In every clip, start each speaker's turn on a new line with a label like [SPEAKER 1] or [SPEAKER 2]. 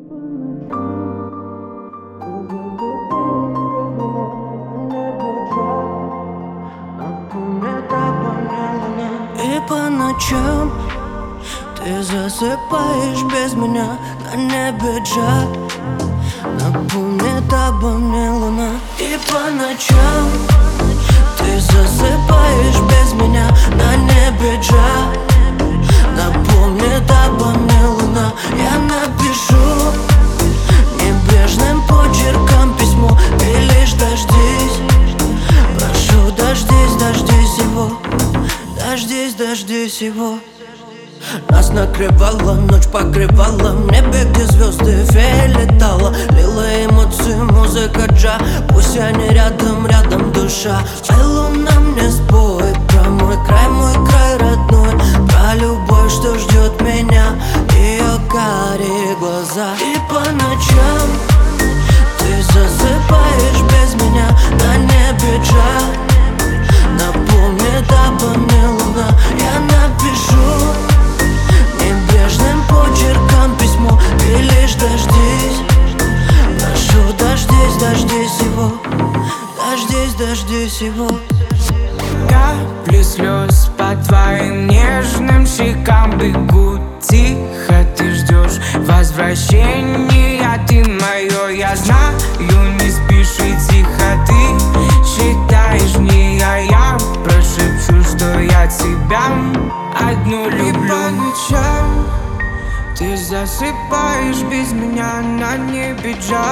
[SPEAKER 1] И по ночам ты засыпаешь без меня, на небе джа напомнит обо мне луна. И по ночам ты засыпаешь без меня, на небе джа напомнит обо мне луна. Я напишу небрежным почерком письмо, ты лишь дождись, прошу, дождись, дождись его, дождись, дождись его. Нас накрывала, ночь покрывала, в небе, где звезды, фея летала. Лила эмоции, музыка джа, пусть они рядом, рядом душа. Ай, луна, мне спой про мой край родной, про любовь, что ждет меня, ее карие глаза. И по ночам ты засыпаешь без меня, на небе джа напомнит обо мне луна. Я напишу небрежным почерком письмо, ты лишь дождись, прошу, дождись, дождись его, дождись, дождись его.
[SPEAKER 2] Капли слез по твоим нежным щекам бегут тихо, ты ждешь возвращения, ты мое, я знаю, не спишь и тихо, ты считаешь мне, а я прошепчу, что я тебя одну люблю. И по ночам ты засыпаешь без меня, на небе джа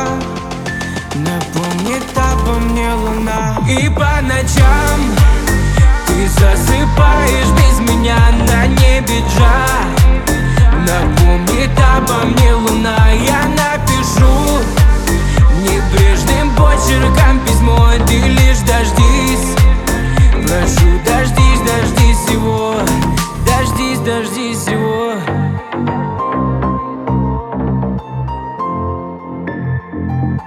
[SPEAKER 2] напомнит обо мне луна. И по ночам ты засыпаешь без меня, на небе джа напомнит обо мне луна. Я напишу небрежным почерком письмо, ты лишь дождись, прошу, дождись, дождись его, дождись, дождись его.